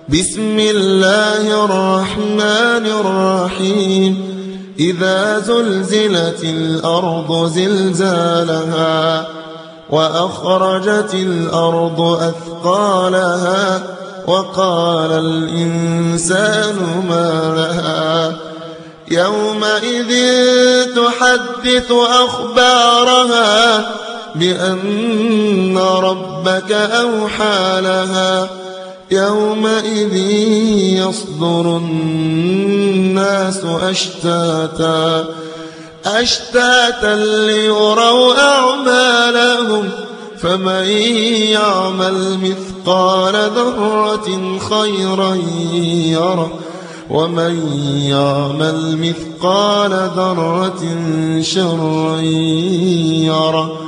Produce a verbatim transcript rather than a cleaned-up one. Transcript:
بسم الله الرحمن الرحيم إذا زلزلت الأرض زلزالها وأخرجت الأرض أثقالها وقال الإنسان ما لها يومئذ تحدث أخبارها بأن ربك أوحى لها يومئذ يصدر الناس أشتاتا أشتاتا ليروا أعمالهم فمن يعمل مثقال ذرة خيرا يره ومن يعمل مثقال ذرة شرا يره